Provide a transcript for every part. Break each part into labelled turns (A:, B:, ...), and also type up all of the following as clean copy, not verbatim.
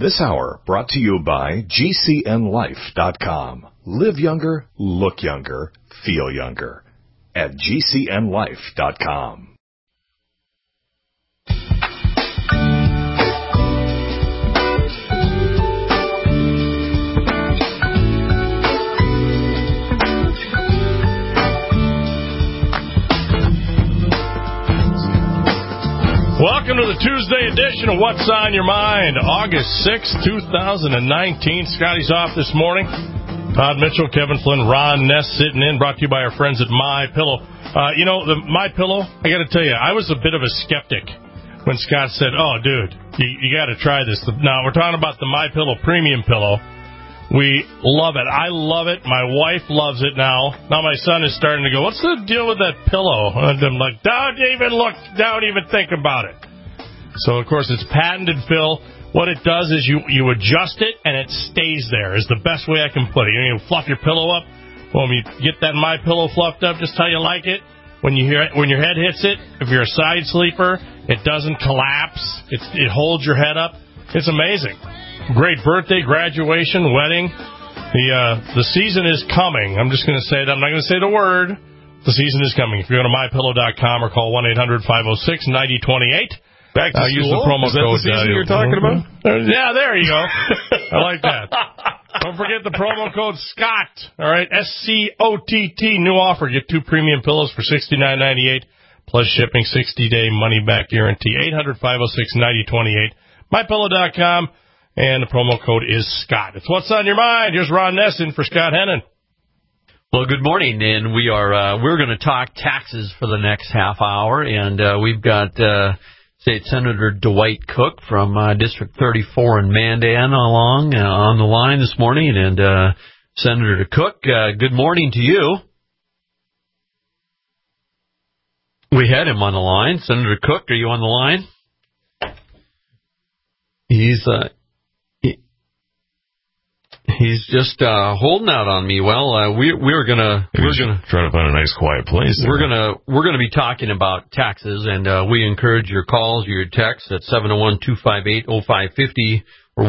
A: This hour brought to you by GCNLife.com. Live younger, look younger, feel younger at GCNLife.com.
B: Welcome to the Tuesday edition of What's on Your Mind, August 6, 2019. Scotty's off this morning. Todd Mitchell, Kevin Flynn, Ron Ness sitting in, brought to you by our friends at MyPillow. The MyPillow, I got to tell you, I was a bit of a skeptic when Scott said, oh, dude, you got to try this. Now, we're talking about the MyPillow premium pillow. We love it. I love it. My wife loves it now. Now my son is starting to go, what's the deal with that pillow? And I'm like, don't even think about it. So, of course, it's patented, Phil. What it does is you adjust it, and it stays there is the best way I can put it. You fluff your pillow up. Well, when you get that MyPillow fluffed up just how you like it, when your head hits it, if you're a side sleeper, it doesn't collapse. It holds your head up. It's amazing. Great birthday, graduation, wedding. The season is coming. I'm just going to say it. I'm not going to say the word. The season is coming. If you go to MyPillow.com or call 1-800-506-9028.
C: Back to
B: use the promo
C: is that
B: code.
C: The season you're talking about?
B: Yeah, there you go. I like that. Don't forget the promo code Scott. All right, SCOTT. New offer. Get 2 premium pillows for $69.98 plus shipping. 60-day money back guarantee. 800-506-9028. MyPillow.com. And the promo code is Scott. It's What's on Your Mind. Here's Ron Nesson for Scott Hennon.
D: Well, good morning, and we're going to talk taxes for the next half hour, and we've got State Senator Dwight Cook from District 34 in Mandan on the line this morning. And Senator Cook, good morning to you. We had him on the line. Senator Cook, are you on the line? He's just holding out on me. Well, we're gonna
C: try to find a nice quiet place.
D: We're gonna be talking about taxes, and we encourage your calls, your texts at 701-258-0550 or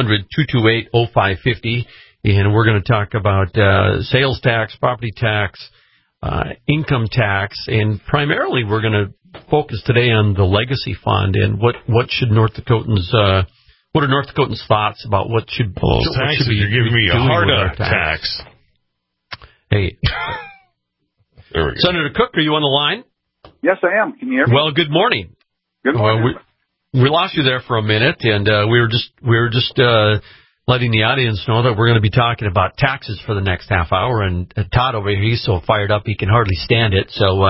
D: 1-800-228-0550, and we're going to talk about sales tax, property tax, income tax, and primarily we're going to focus today on the legacy fund and what should North Dakotans. What are North Dakotans' thoughts about what should be
C: you're giving me a heart tax?
D: Hey.
C: There we go.
D: Senator Cook, are you on the line?
E: Yes, I am. Can you hear me?
D: Well, good morning.
E: Good morning.
D: We lost you there for a minute, and we were just letting the audience know that we're going to be talking about taxes for the next half hour, and Todd over here, he's so fired up he can hardly stand it, so...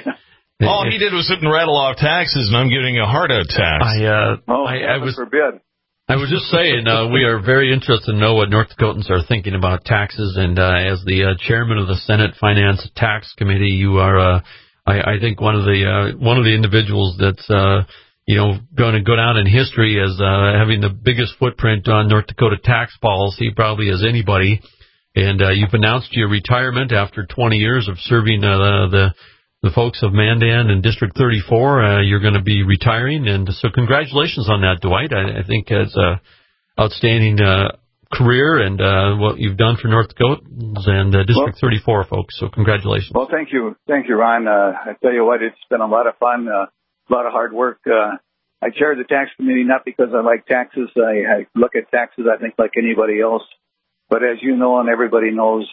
C: all he did was sit and rattle off taxes, and I'm getting a heart attack.
E: I was forbid.
D: I was just saying, we are very interested to know what North Dakotans are thinking about taxes, and as the chairman of the Senate Finance Tax Committee, you are, I think, one of the individuals that's, going to go down in history as having the biggest footprint on North Dakota tax policy, probably as anybody. And you've announced your retirement after 20 years of serving the folks of Mandan and District 34. You're going to be retiring, and so congratulations on that, Dwight. I think it's an outstanding career and what you've done for North Dakotans and District 34 folks, so congratulations.
E: Well, thank you, Ron. I tell you what, it's been a lot of fun, a lot of hard work. I chair the tax committee not because I like taxes. I look at taxes, I think, like anybody else. But as you know and everybody knows,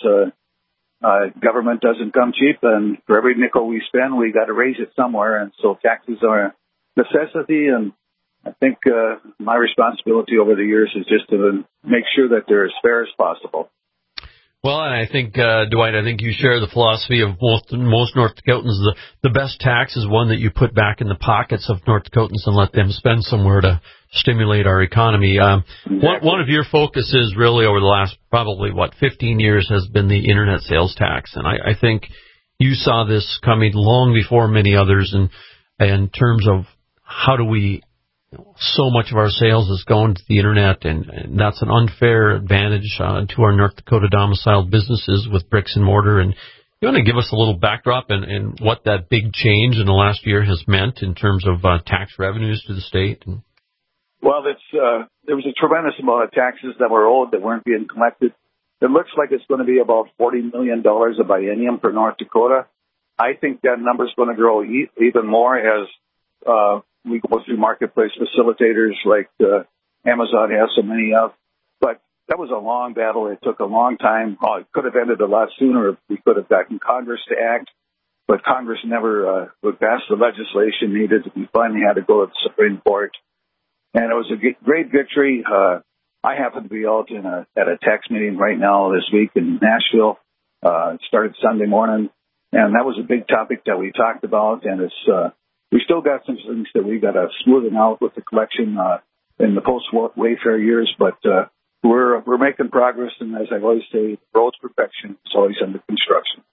E: government doesn't come cheap, and for every nickel we spend, we got to raise it somewhere. And so taxes are a necessity, and I think my responsibility over the years is just to make sure that they're as fair as possible.
D: Well, and I think, Dwight, I think you share the philosophy of most North Dakotans. The best tax is one that you put back in the pockets of North Dakotans and let them spend somewhere to stimulate our economy.
E: Exactly.
D: One of your focuses really over the last probably, 15 years has been the Internet sales tax. And I think you saw this coming long before many others in terms of how do we so much of our sales is going to the Internet, and that's an unfair advantage to our North Dakota domiciled businesses with bricks and mortar. And you want to give us a little backdrop and what that big change in the last year has meant in terms of tax revenues to the state?
E: Well, there was a tremendous amount of taxes that were owed that weren't being collected. It looks like it's going to be about $40 million a biennium for North Dakota. I think that number is going to grow even more as we go through marketplace facilitators like Amazon has so many of. But that was a long battle. It took a long time. It could have ended a lot sooner if we could have gotten Congress to act. But Congress never would pass the legislation needed. We finally had to go to the Supreme Court. And it was a great victory. I happen to be out at a tax meeting right now this week in Nashville. It started Sunday morning. And that was a big topic that we talked about. And we still got some things that we got to smoothen out with the collection in the post-Wayfair years. But we're making progress. And as I always say, the road's perfection. It's always under construction.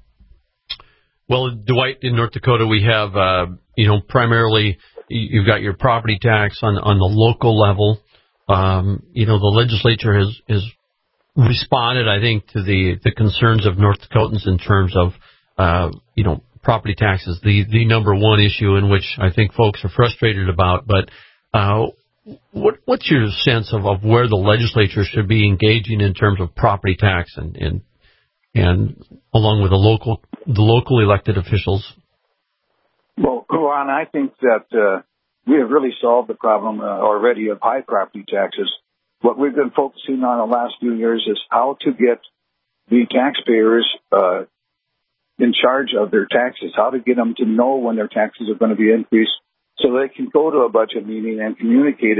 D: Well, Dwight, in North Dakota, we have, primarily you've got your property tax on the local level. The legislature has responded, I think, to the concerns of North Dakotans in terms of, property taxes, the number one issue in which I think folks are frustrated about. But what's your sense of where the legislature should be engaging in terms of property tax and along with the local elected officials?
E: Well, Ron, I think that we have really solved the problem already of high property taxes. What we've been focusing on the last few years is how to get the taxpayers in charge of their taxes, how to get them to know when their taxes are going to be increased so they can go to a budget meeting and communicate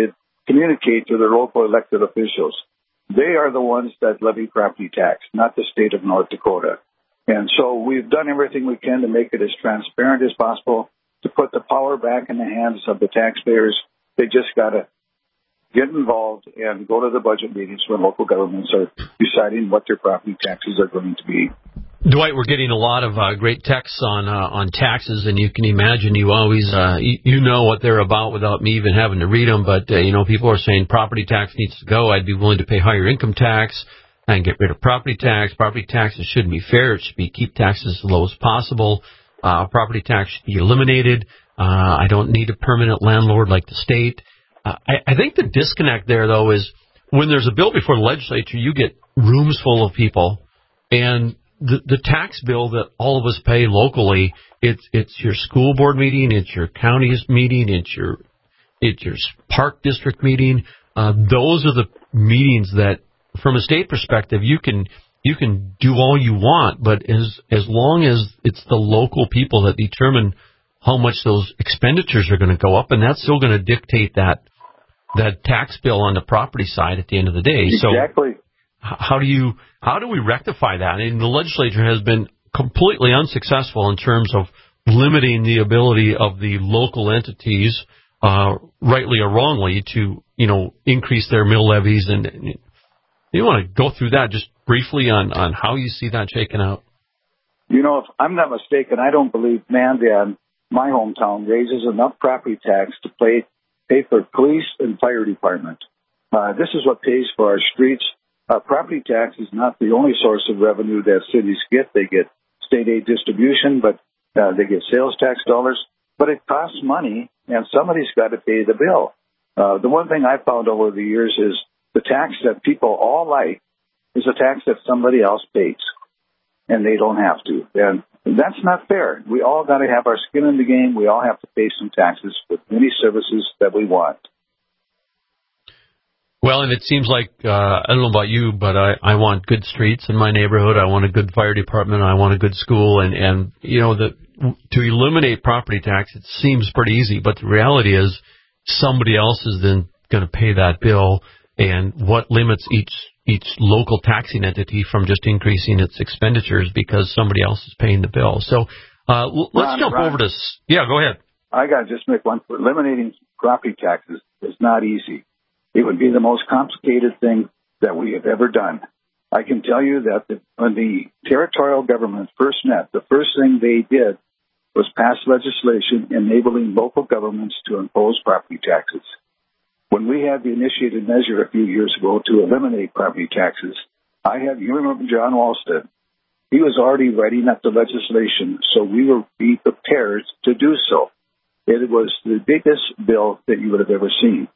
E: to their local elected officials. They are the ones that levy property tax, not the state of North Dakota. And so we've done everything we can to make it as transparent as possible, to put the power back in the hands of the taxpayers. They just got to get involved and go to the budget meetings when local governments are deciding what their property taxes are going to be.
D: Dwight, we're getting a lot of great texts on taxes, and you can imagine you always you know what they're about without me even having to read them. But people are saying property tax needs to go. I'd be willing to pay higher income tax and get rid of property tax. Property taxes shouldn't be fair. It should be keep taxes as low as possible. Property tax should be eliminated. I don't need a permanent landlord like the state. I think the disconnect there, though, is when there's a bill before the legislature, you get rooms full of people, and the tax bill that all of us pay locally, it's your school board meeting, it's your county's meeting, it's your park district meeting. Those are the meetings that, from a state perspective, you can do all you want, but as long as it's the local people that determine how much those expenditures are going to go up, and that's still going to dictate that tax bill on the property side at the end of the day.
E: Exactly.
D: So how do we rectify that? And the legislature has been completely unsuccessful in terms of limiting the ability of the local entities, rightly or wrongly, to increase their mill levies. And you want to go through that just briefly on how you see that shaking out?
E: If I'm not mistaken, I don't believe Mandan, my hometown, raises enough property tax to pay for police and fire department. This is what pays for our streets. Property tax is not the only source of revenue that cities get. They get state aid distribution, but they get sales tax dollars. But it costs money, and somebody's got to pay the bill. The one thing I found over the years is the tax that people all like is a tax that somebody else pays, and they don't have to. And that's not fair. We all got to have our skin in the game. We all have to pay some taxes for many services that we want.
D: Well, and it seems like, I don't know about you, but I want good streets in my neighborhood. I want a good fire department. I want a good school. And to eliminate property tax, it seems pretty easy. But the reality is somebody else is then going to pay that bill. And what limits each local taxing entity from just increasing its expenditures because somebody else is paying the bill. So let's jump over to... Yeah, go ahead.
E: I got to just make one point. Eliminating property taxes is not easy. It would be the most complicated thing that we have ever done. I can tell you that when the territorial government first met, the first thing they did was pass legislation enabling local governments to impose property taxes. When we had the initiated measure a few years ago to eliminate property taxes, you remember John Walston. He was already writing up the legislation, so we were be prepared to do so. It was the biggest bill that you would have ever seen.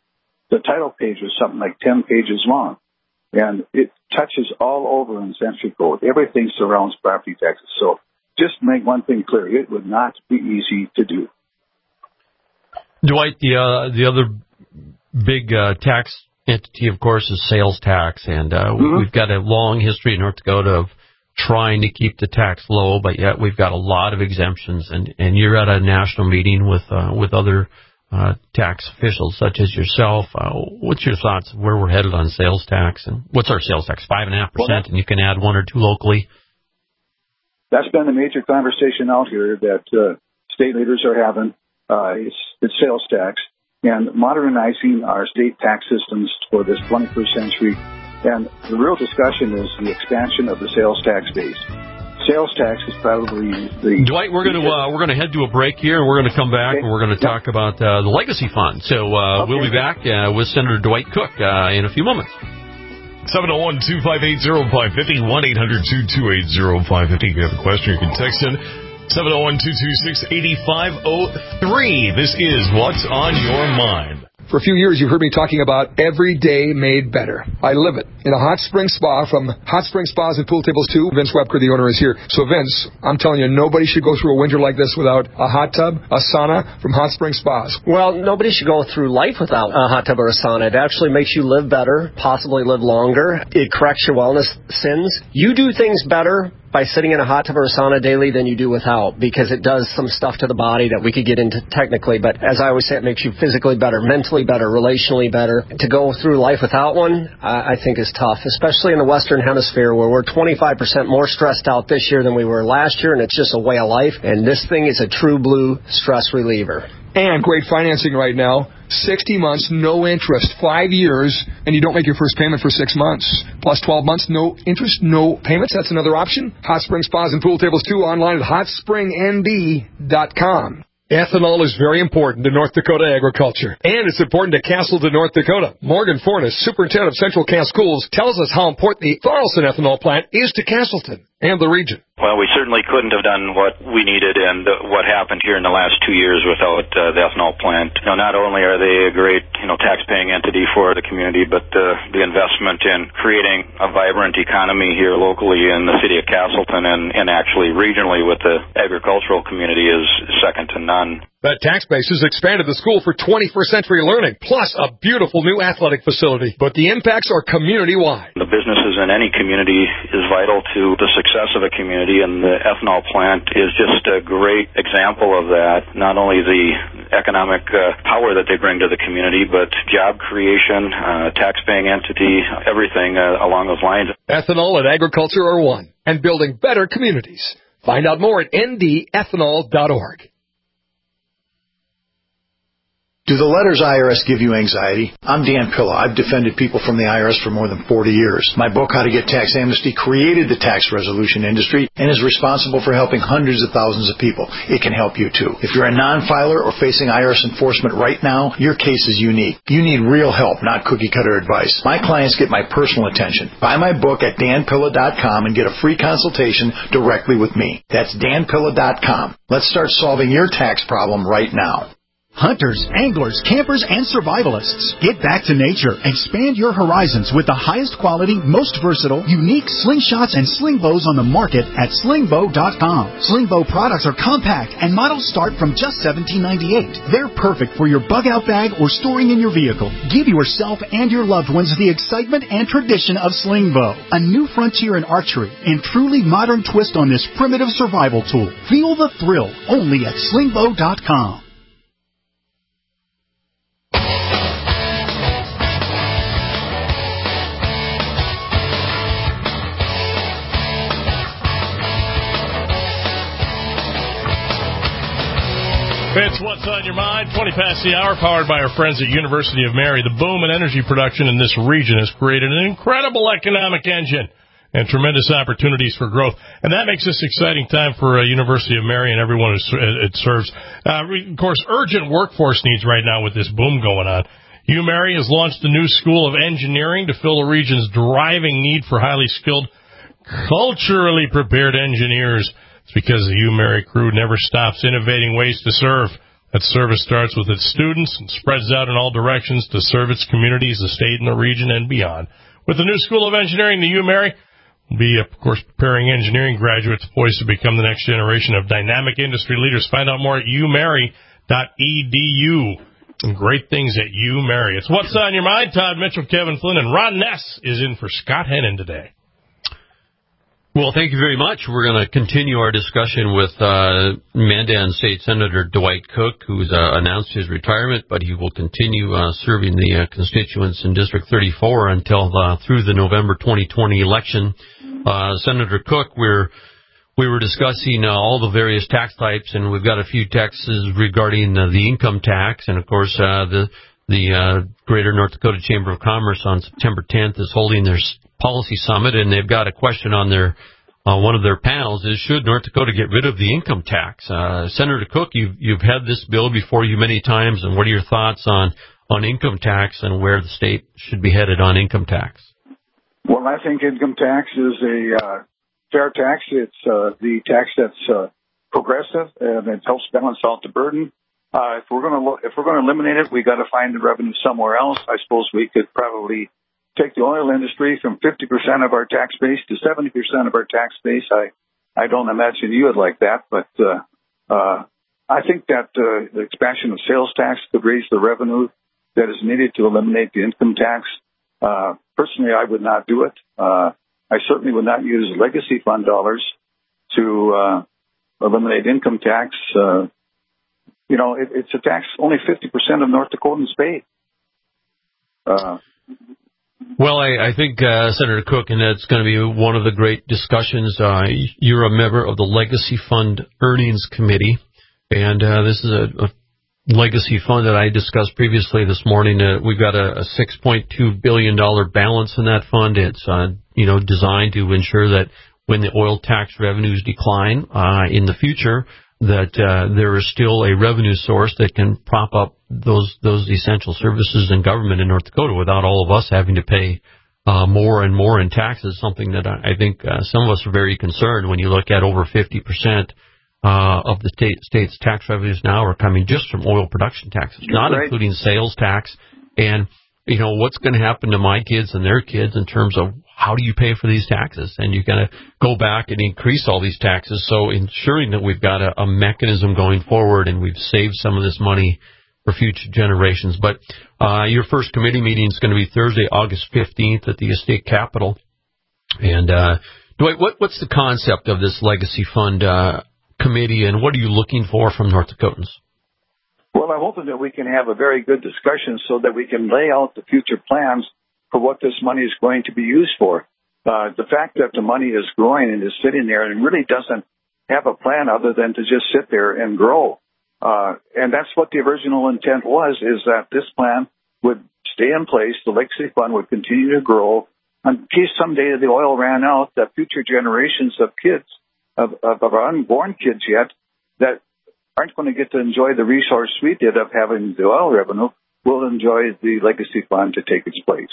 E: the title page was something like 10 pages long. And it touches all over in Century Code. Everything surrounds property taxes. So just make one thing clear. It would not be easy to do.
D: Dwight, the other big tax entity, of course, is sales tax. And we've got a long history in North Dakota of trying to keep the tax low, but yet we've got a lot of exemptions. And you're at a national meeting with other tax officials such as yourself. What's your thoughts of where we're headed on sales tax? And what's our sales tax? 5.5%, and you can add 1 or 2 locally.
E: That's been the major conversation out here that state leaders are having. It's sales tax and modernizing our state tax systems for this 21st century. And the real discussion is the expansion of the sales tax base. Sales tax is probably the...
D: Dwight, we're going to head to a break here, and we're going to come back, and we're going to talk about the Legacy Fund. So we'll be back with Senator Dwight Cook in a few moments.
C: 701-258-0550, 1-800-228-0550. If you have a question, you can text in 701-226-8503. This is What's on Your Mind.
F: For a few years, you've heard me talking about every day made better. I live it. In a hot spring spa from Hot Spring Spas and Pool Tables 2, Vince Webker, the owner, is here. So, Vince, I'm telling you, nobody should go through a winter like this without a hot tub, a sauna from Hot Spring Spas.
G: Well, nobody should go through life without a hot tub or a sauna. It actually makes you live better, possibly live longer. It corrects your wellness sins. You do things better by sitting in a hot tub or a sauna daily than you do without, because it does some stuff to the body that we could get into technically, but as I always say, it makes you physically better, mentally better, relationally better. To go through life without one, I think is tough, especially in the Western Hemisphere where we're 25% more stressed out this year than we were last year, and it's just a way of life, and this thing is a true blue stress reliever.
F: And great financing right now. 60 months, no interest, 5 years, and you don't make your first payment for 6 months. Plus 12 months, no interest, no payments. That's another option. Hot Spring Spas and Pool Tables 2 online at hotspringnd.com. Ethanol is very important to North Dakota agriculture, and it's important to Castleton, North Dakota. Morgan Fornes, superintendent of Central Cass Schools, tells us how important the Thorolson ethanol plant is to Castleton and the region.
H: Well, we certainly couldn't have done what we needed and what happened here in the last 2 years without the ethanol plant. Not only are they a great, tax-paying entity for the community, but the investment in creating a vibrant economy here locally in the city of Castleton and actually regionally with the agricultural community is second to none.
F: That tax base has expanded the school for 21st century learning, plus a beautiful new athletic facility. But the impacts are community-wide.
H: The businesses in any community is vital to the success of a community, and the ethanol plant is just a great example of that. Not only the economic power that they bring to the community, but job creation, tax-paying entity, everything along those lines.
F: Ethanol and agriculture are one, and building better communities. Find out more at ndethanol.org.
I: Do the letters IRS give you anxiety? I'm Dan Pilla. I've defended people from the IRS for more than 40 years. My book, How to Get Tax Amnesty, created the tax resolution industry and is responsible for helping hundreds of thousands of people. It can help you, too. If you're a non-filer or facing IRS enforcement right now, your case is unique. You need real help, not cookie-cutter advice. My clients get my personal attention. Buy my book at danpilla.com and get a free consultation directly with me. That's danpilla.com. Let's start solving your tax problem right now.
J: Hunters, anglers, campers, and survivalists. Get back to nature. Expand your horizons with the highest quality, most versatile, unique slingshots and sling bows on the market at slingbow.com. Slingbow products are compact and models start from just $17.98. They're perfect for your bug-out bag or storing in your vehicle. Give yourself and your loved ones the excitement and tradition of Slingbow, a new frontier in archery and truly modern twist on this primitive survival tool. Feel the thrill only at slingbow.com.
B: It's What's on Your Mind, 20 past the hour, powered by our friends at University of Mary. The boom in energy production in this region has created an incredible economic engine and tremendous opportunities for growth. And that makes this exciting time for University of Mary and everyone it serves. Of course, urgent workforce needs right now with this boom going on. UMary has launched a new School of Engineering to fill the region's driving need for highly skilled, culturally prepared engineers. It's because the UMary crew never stops innovating ways to serve That service starts with its students and spreads out in all directions to serve its communities, the state, and the region, and beyond. With the new School of Engineering, the UMary will be, of course, preparing engineering graduates poised to become the next generation of dynamic industry leaders. Find out more at umary.edu. And great things at UMary. It's What's on Your Mind. Todd Mitchell, Kevin Flynn, and Ron Ness is in for Scott Hennon today.
D: Well, thank you very much. We're going to continue our discussion with Mandan State Senator Dwight Cook, who's announced his retirement, but he will continue serving the constituents in District 34 until through the November 2020 election. Senator Cook, we were discussing all the various tax types, and we've got a few taxes regarding the income tax, and of course the Greater North Dakota Chamber of Commerce on September 10th is holding their policy summit, and they've got a question on their one of their panels is, should North Dakota get rid of the income tax? Senator Cook, you've had this bill before you many times, and what are your thoughts on income tax and where the state should be headed on income tax?
E: Well, I think income tax is a fair tax. It's the tax that's progressive, and it helps balance out the burden. If we're going to eliminate it, we got to find the revenue somewhere else. I suppose we could probably take the oil industry from 50% of our tax base to 70% of our tax base. I don't imagine you would like that, but I think that the expansion of sales tax could raise the revenue that is needed to eliminate the income tax. Personally, I would not do it. I certainly would not use legacy fund dollars to eliminate income tax. It's a tax only 50% of North Dakotans pay.
D: Well, I think, Senator Cook, and that's going to be one of the great discussions. You're a member of the Legacy Fund Earnings Committee, and this is a legacy fund that I discussed previously this morning. We've got a $6.2 billion balance in that fund. It's designed to ensure that when the oil tax revenues decline in the future, that there is still a revenue source that can prop up those essential services in government in North Dakota without all of us having to pay more and more in taxes, something that I think some of us are very concerned when you look at over 50% of the state's tax revenues now are coming just from oil production taxes, not including sales tax. And, what's going to happen to my kids and their kids in terms of how do you pay for these taxes? And you're going to go back and increase all these taxes. So ensuring that we've got a mechanism going forward and we've saved some of this money for future generations. But your first committee meeting is going to be Thursday, August 15th at the Estate Capitol. And Dwight, what's the concept of this Legacy Fund committee, and what are you looking for from North Dakotans?
E: Well, I'm hoping that we can have a very good discussion so that we can lay out the future plans for what this money is going to be used for. The fact that the money is growing and is sitting there and really doesn't have a plan other than to just sit there and grow. And that's what the original intent was, is that this plan would stay in place, the Legacy Fund would continue to grow, in case someday the oil ran out, that future generations of kids, of our unborn kids yet, that aren't going to get to enjoy the resource we did of having the oil revenue, will enjoy the Legacy Fund to take its place.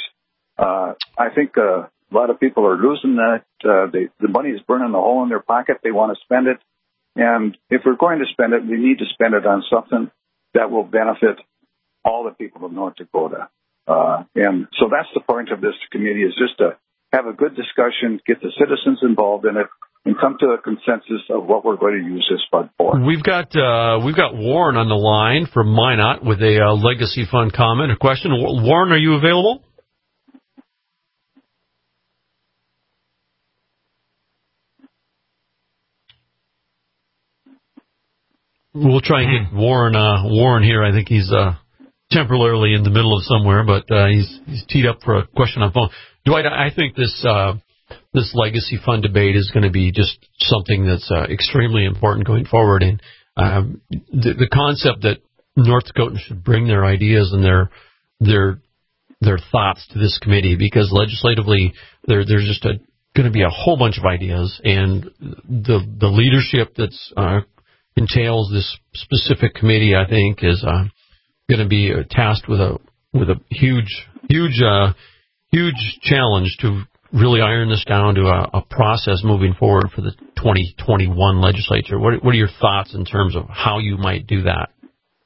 E: I think a lot of people are losing that. The money is burning a hole in their pocket. They want to spend it. And if we're going to spend it, we need to spend it on something that will benefit all the people of North Dakota. And so that's the point of this committee, is just to have a good discussion, get the citizens involved in it, and come to a consensus of what we're going to use this fund for.
D: We've got Warren on the line from Minot with a Legacy Fund comment, a question. Warren, are you available? We'll try and get Warren here. I think he's temporarily in the middle of somewhere, but he's teed up for a question on phone. Dwight, I think this Legacy Fund debate is going to be just something that's extremely important going forward. And the concept that North Dakotans should bring their ideas and their thoughts to this committee, because legislatively there's just going to be a whole bunch of ideas, and the leadership that's entails this specific committee, I think, is going to be tasked with a huge challenge to really iron this down to a process moving forward for the 2021 legislature. What are your thoughts in terms of how you might do that?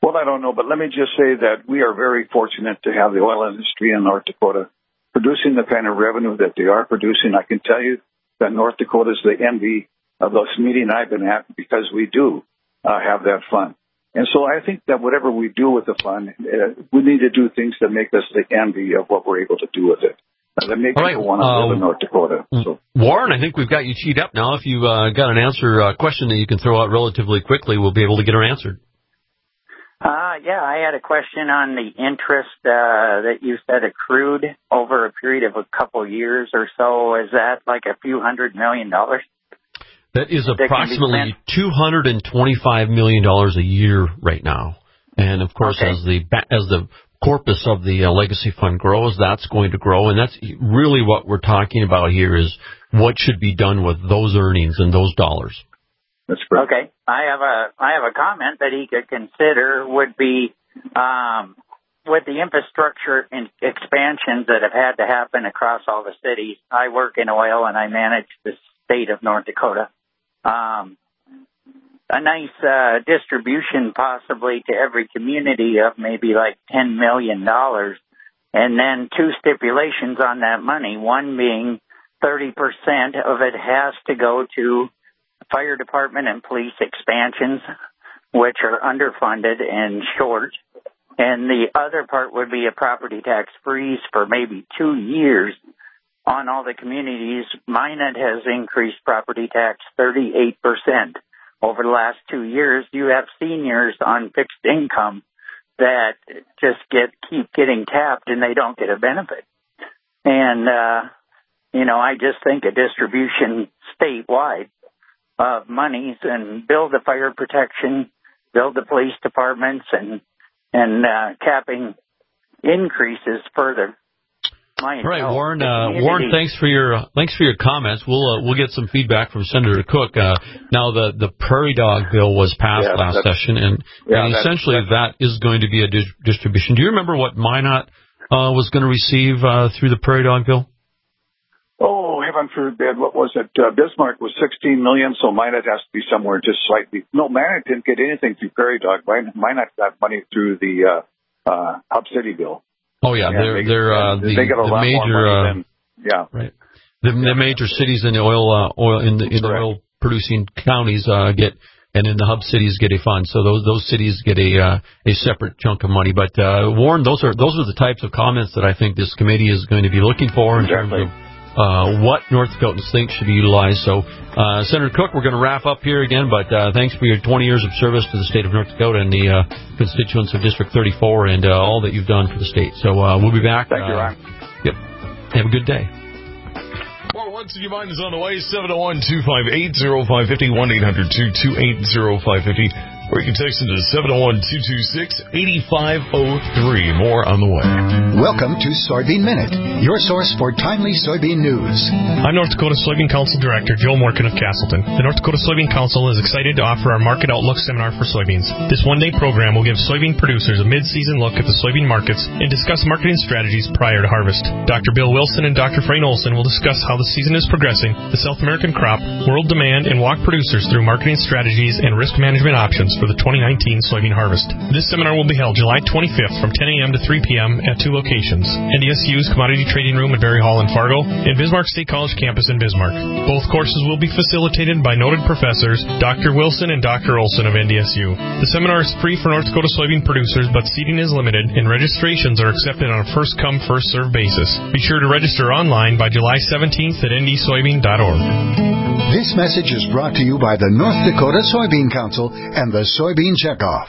E: Well, I don't know, but let me just say that we are very fortunate to have the oil industry in North Dakota producing the kind of revenue that they are producing. I can tell you that North Dakota is the envy of those meetings I've been at because we do have that fund. And so I think that whatever we do with the fund, we need to do things that make us the envy of what we're able to do with it. That make people want to live in North Dakota. So.
D: Warren, I think we've got you teed up now. If you got an question that you can throw out relatively quickly, we'll be able to get her answered.
K: Yeah, I had a question on the interest that you said accrued over a period of a couple years or so. Is that like a few $100 million?
D: That is approximately $225 million a year right now. And, of course, as the corpus of the legacy fund grows, that's going to grow. And that's really what we're talking about here is what should be done with those earnings and those dollars.
E: That's correct.
K: Okay. I have a comment that he could consider would be with the infrastructure and expansions that have had to happen across all the cities. I work in oil and I manage the state of North Dakota. A nice distribution possibly to every community of maybe like $10 million. And then two stipulations on that money, one being 30% of it has to go to fire department and police expansions, which are underfunded and short. And the other part would be a property tax freeze for maybe 2 years on all the communities. Minot has increased property tax 38% over the last 2 years. You have seniors on fixed income that just keep getting tapped and they don't get a benefit. And, I just think a distribution statewide of monies and build the fire protection, build the police departments, and capping increases further.
D: All right, Warren. Warren, thanks for your comments. We'll get some feedback from Senator Cook. Now the Prairie Dog bill was passed last session, and essentially that is going to be a distribution. Do you remember what Minot was going to receive through the Prairie Dog bill?
E: Oh, heaven forbid! What was it? Bismarck was $16 million, so Minot has to be somewhere just slightly. No, Minot didn't get anything through Prairie Dog. Minot got money through the Hub City bill.
D: Oh yeah,
E: they get a lot
D: major
E: more money than,
D: right. The major cities in the oil producing counties get, and in the hub cities get a fund. So those cities get a separate chunk of money. But Warren, those are the types of comments that I think this committee is going to be looking for in terms of what North Dakotans think should be utilized. So, Senator Cook, we're going to wrap up here again, but thanks for your 20 years of service to the state of North Dakota and the constituents of District 34 and all that you've done for the state. So we'll be back.
E: Thank you, Ron.
D: Yep. Have a good day.
C: More Once in Your Mind is on the way. 701-258-0550, 1-800-228-0550. Or you can text into 701-226-8503. More on the way.
J: Welcome to Soybean Minute, your source for timely soybean news.
L: I'm North Dakota Soybean Council Director Joe Morkin of Castleton. The North Dakota Soybean Council is excited to offer our Market Outlook Seminar for soybeans. This one-day program will give soybean producers a mid-season look at the soybean markets and discuss marketing strategies prior to harvest. Dr. Bill Wilson and Dr. Frayne Olson will discuss how the season is progressing, the South American crop, world demand, and walk producers through marketing strategies and risk management options for the 2019 soybean harvest. This seminar will be held July 25th from 10 a.m. to 3 p.m. at two locations, NDSU's Commodity Trading Room at Berry Hall in Fargo and Bismarck State College campus in Bismarck. Both courses will be facilitated by noted professors Dr. Wilson and Dr. Olson of NDSU. The seminar is free for North Dakota soybean producers, but seating is limited and registrations are accepted on a first-come, first-served basis. Be sure to register online by July 17th at ndsoybean.org.
J: This message is brought to you by the North Dakota Soybean Council and the Soybean Checkoff.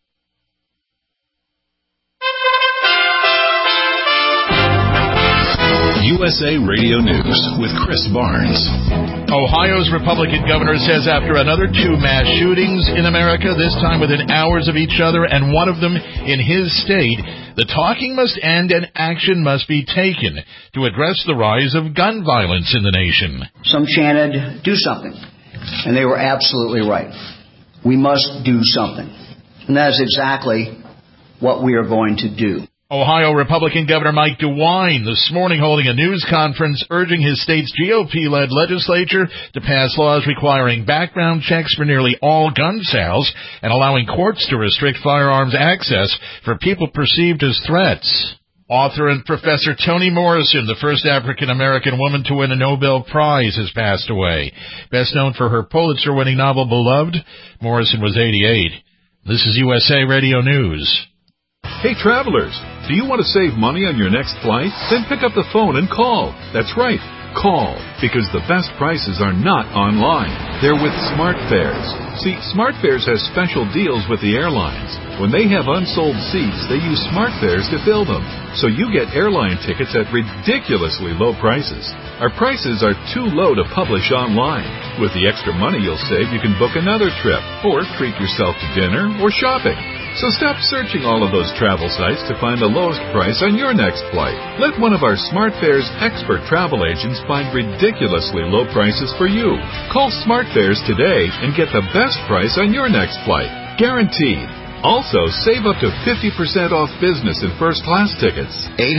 A: USA Radio News with Chris Barnes.
M: Ohio's Republican governor says after another 2 mass shootings in America, this time within hours of each other and one of them in his state, the talking must end and action must be taken to address the rise of gun violence in the nation.
N: Some chanted, do something. And they were absolutely right. We must do something. And that is exactly what we are going to do.
M: Ohio Republican Governor Mike DeWine this morning holding a news conference urging his state's GOP-led legislature to pass laws requiring background checks for nearly all gun sales and allowing courts to restrict firearms access for people perceived as threats. Author and Professor Toni Morrison, the first African-American woman to win a Nobel Prize, has passed away. Best known for her Pulitzer-winning novel Beloved, Morrison was 88. This is USA Radio News.
O: Hey, travelers, do you want to save money on your next flight? Then pick up the phone and call. That's right, call, because the best prices are not online. They're with SmartFares. See, SmartFares has special deals with the airlines. When they have unsold seats, they use SmartFares to fill them. So you get airline tickets at ridiculously low prices. Our prices are too low to publish online. With the extra money you'll save, you can book another trip, or treat yourself to dinner or shopping. So stop searching all of those travel sites to find the lowest price on your next flight. Let one of our SmartFares expert travel agents find ridiculously low prices for you. Call SmartFares today and get the best price on your next flight. Guaranteed. Also, save up to 50% off business and first-class tickets.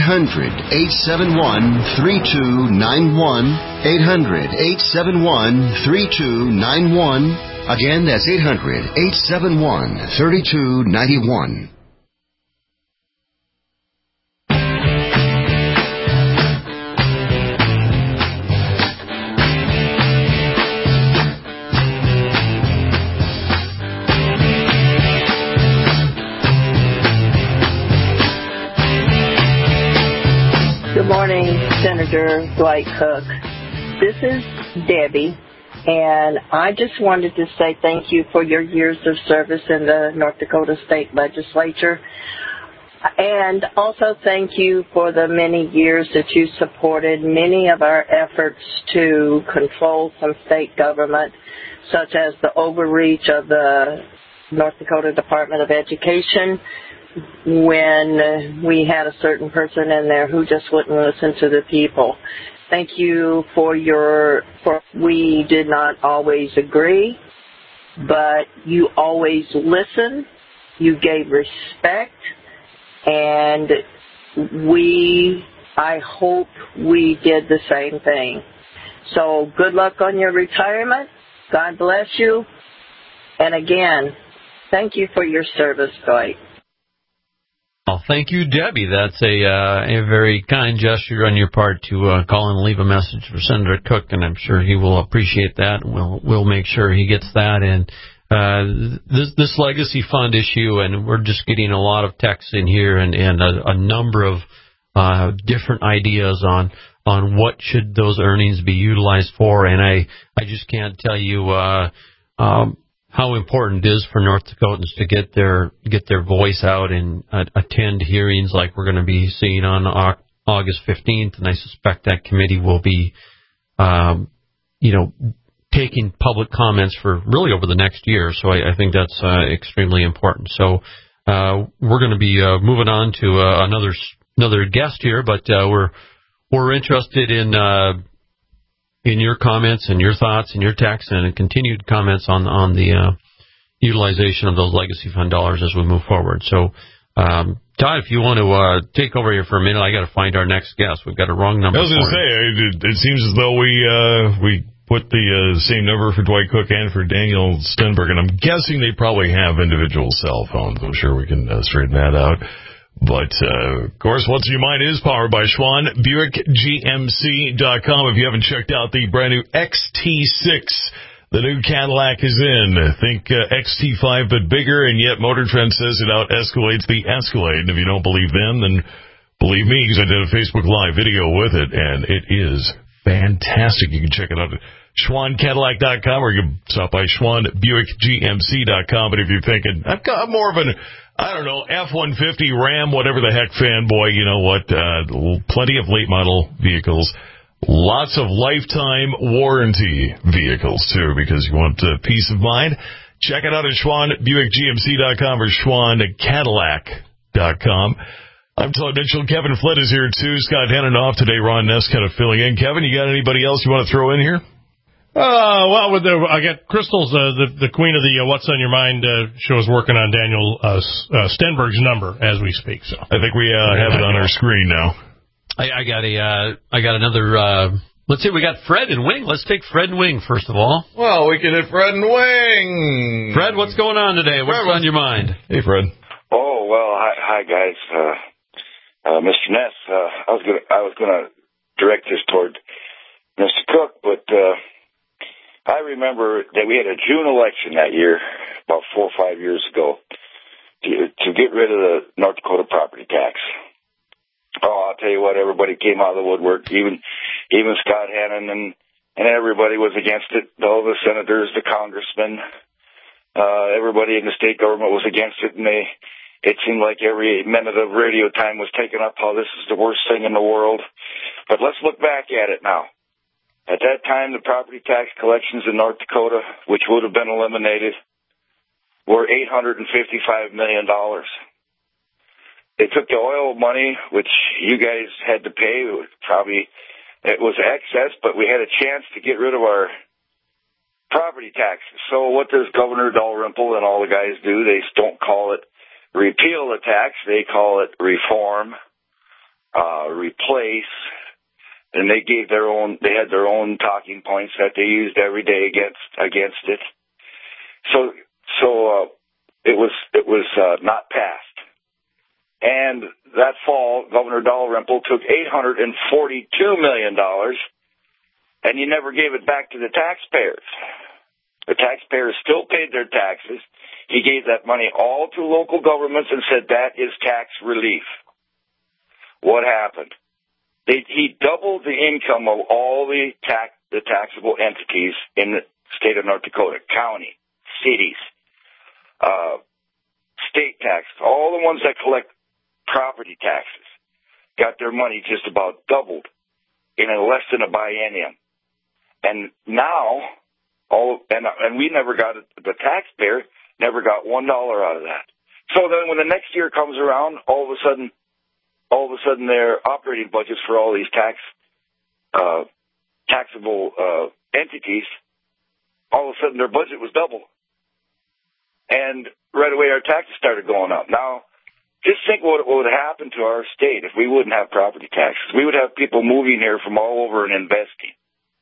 P: 800-871-3291. 800-871-3291. Again, that's 800-871-3291.
Q: Good morning, Senator Dwight Cook. This is Debbie. And I just wanted to say thank you for your years of service in the North Dakota State Legislature. And also thank you for the many years that you supported many of our efforts to control some state government, such as the overreach of the North Dakota Department of Education, when we had a certain person in there who just wouldn't listen to the people. Thank you for we did not always agree, but you always listened, you gave respect, and I hope we did the same thing. So good luck on your retirement. God bless you. And again, thank you for your service, Dwight.
D: Well, thank you, Debbie. That's a very kind gesture on your part to call and leave a message for Senator Cook, and I'm sure he will appreciate that. We'll make sure he gets that. And this legacy fund issue, and we're just getting a lot of texts in here and a number of different ideas on what should those earnings be utilized for. And I just can't tell you how important it is for North Dakotans to get their voice out and attend hearings like we're going to be seeing on August 15th, and I suspect that committee will be, taking public comments for really over the next year. So I think that's extremely important. So we're going to be moving on to another guest here, but we're interested in your comments and your thoughts and your texts and continued comments on the utilization of those legacy fund dollars as we move forward. So, Todd, if you want to take over here for a minute, I got to find our next guest. We've got a wrong number.
C: I was going to say, it seems as though we put the same number for Dwight Cook and for Daniel Stenberg, and I'm guessing they probably have individual cell phones. I'm sure we can straighten that out. But, of course, What's in Your Mind is powered by Schwann, BuickGMC.com. If you haven't checked out the brand new XT6, the new Cadillac is in. Think XT5 but bigger, and yet Motor Trend says it out-escalates the Escalade. And if you don't believe them, then believe me, because I did a Facebook Live video with it, and it is fantastic. You can check it out at SchwannCadillac.com, or you can stop by Schwann, BuickGMC.com. But if you're thinking, I've got more of an F-150 Ram, whatever the heck fanboy, you know what, plenty of late model vehicles, lots of lifetime warranty vehicles too, because you want peace of mind. Check it out at Schwann, BuickGMC.com or SchwannCadillac.com. I'm Todd Mitchell. Kevin Flint is here too. Scott Hannon off today. Ron Ness kind of filling in. Kevin, you got anybody else you want to throw in here?
B: Well, I got Crystal's the queen of the What's on Your Mind show is working on Daniel Stenberg's number as we speak. So
C: I think we have it on our screen now.
D: I got another. Let's see, we got Fred and Wing. Let's take Fred and Wing first of all.
C: Well, we can hit Fred and Wing.
D: Fred, what's going on today? What's on your mind?
C: Hey, Fred.
R: Oh well, hi guys. Mr. Ness, I was gonna direct this toward Mr. Cook, but I remember that we had a June election that year, about 4 or 5 years ago, to get rid of the North Dakota property tax. Oh, I'll tell you what, everybody came out of the woodwork, even Scott Hannon, and everybody was against it. All the senators, the congressmen, everybody in the state government was against it, and it seemed like every minute of radio time was taken up how this is the worst thing in the world. But let's look back at it now. At that time, the property tax collections in North Dakota, which would have been eliminated, were $855 million. They took the oil money, which you guys had to pay. It was excess, but we had a chance to get rid of our property taxes. So what does Governor Dalrymple and all the guys do? They don't call it repeal the tax. They call it reform, replace. And they had their own talking points that they used every day against it. So it was not passed. And that fall, Governor Dalrymple took $842 million, and he never gave it back to the taxpayers. The taxpayers still paid their taxes. He gave that money all to local governments and said that is tax relief. What happened? He doubled the income of all the taxable entities in the state of North Dakota, county, cities, state taxes, all the ones that collect property taxes, got their money just about doubled in less than a biennium. And now, and we never got it, the taxpayer never got $1 out of that. So then when the next year comes around, all of a sudden their operating budgets for all these taxable entities, all of a sudden their budget was double. And right away our taxes started going up. Now, just think what would happen to our state if we wouldn't have property taxes. We would have people moving here from all over and investing.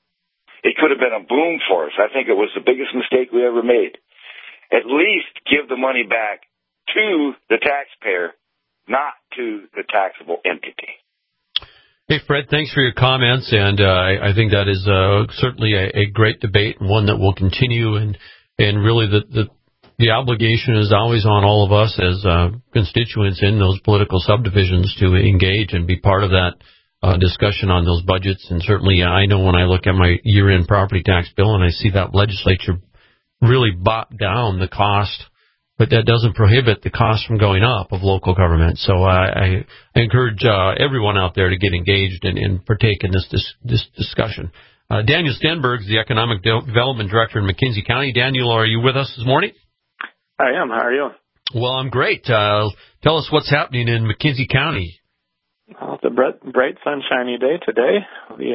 R: It could have been a boom for us. I think it was the biggest mistake we ever made. At least give the money back to the taxpayer, not to the taxable entity.
D: Hey, Fred, thanks for your comments, and I think that is certainly a great debate and one that will continue, and really the obligation is always on all of us as constituents in those political subdivisions to engage and be part of that discussion on those budgets. And certainly I know when I look at my year-end property tax bill and I see that legislature really bought down the cost, but that doesn't prohibit the cost from going up of local government. So I encourage everyone out there to get engaged and partake in this discussion. Daniel Stenberg is the Economic Development Director in McKenzie County. Daniel, are you with us this morning?
S: I am. How are you?
D: Well, I'm great. Tell us what's happening in McKenzie County.
S: Well, it's a bright, sunshiny day today. We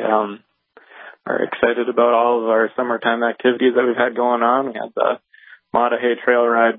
S: are excited about all of our summertime activities that we've had going on. We had the Mattahay Trail Ride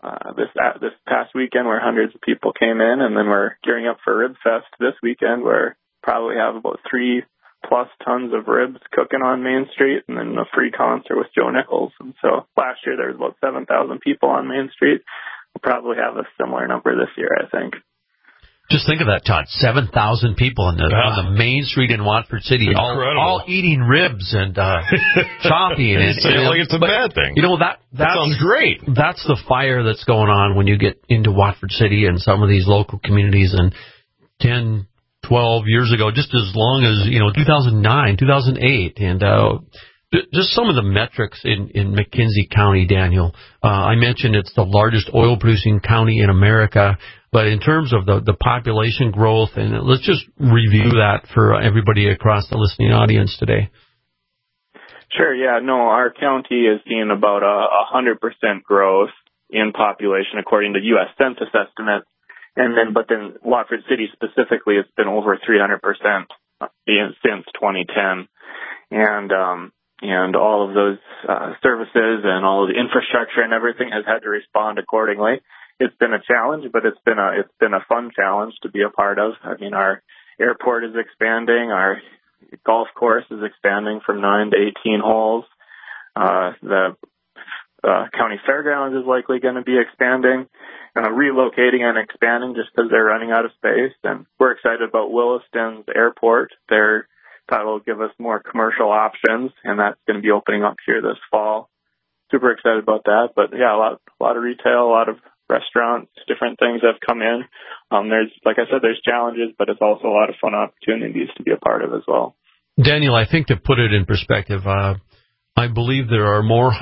S: this past weekend where hundreds of people came in, and then we're gearing up for Rib Fest this weekend where probably have about 3+ tons of ribs cooking on Main Street, and then a free concert with Joe Nichols. And so last year there was about 7,000 people on Main Street. We'll probably have a similar number this year, I think.
D: Just think of that, Todd. 7,000 people on the Main Street in Watford City, all eating ribs and chopping.
C: It's a bad thing.
D: You know, that
C: sounds great.
D: That's the fire that's going on when you get into Watford City and some of these local communities. And 10, 12 years ago, just as long as 2009, 2008, and just some of the metrics in McKenzie County, Daniel. I mentioned it's the largest oil-producing county in America. But in terms of the population growth, and let's just review that for everybody across the listening audience today.
S: Sure, yeah. No, our county is seeing about 100% growth in population according to U.S. Census estimates. But then Watford City specifically, it's been over 300% since 2010. And and all of those services and all of the infrastructure and everything has had to respond accordingly. It's been a challenge, but it's been a fun challenge to be a part of. I mean, our airport is expanding, our golf course is expanding from 9 to 18 holes. The county fairgrounds is likely going to be expanding, relocating and expanding just because they're running out of space. And we're excited about Williston's airport. That'll give us more commercial options, and that's going to be opening up here this fall. Super excited about that. But yeah, a lot of retail, a lot of restaurants, different things have come in. Like I said, there's challenges, but it's also a lot of fun opportunities to be a part of as well.
D: Daniel, I think to put it in perspective, I believe there are more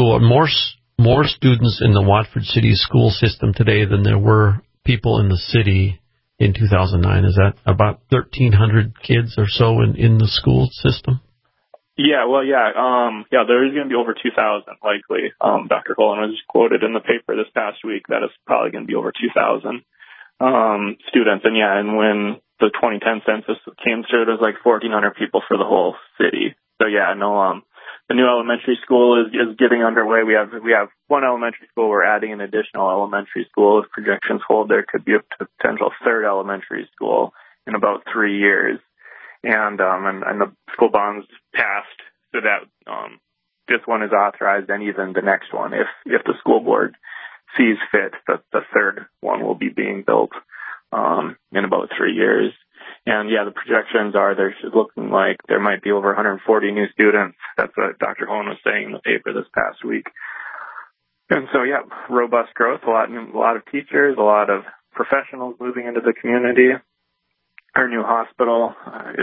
D: more students in the Watford City school system today than there were people in the city in 2009. Is that about 1,300 kids or so in the school system?
S: Yeah, well, there is going to be over 2,000 likely. Dr. Holland was quoted in the paper this past week that it's probably going to be over 2,000 students. And when the 2010 census came through, it was like 1,400 people for the whole city. So the new elementary school is getting underway. We have one elementary school. We're adding an additional elementary school. If projections hold, there could be a potential third elementary school in about 3 years. And the school bonds passed so that this one is authorized, and even the next one, if the school board sees fit, the third one will be being built in about 3 years. And the projections are there's looking like there might be over 140 new students. That's what Dr. Holland was saying in the paper this past week. And so, robust growth, a lot of teachers, a lot of professionals moving into the community. Our new hospital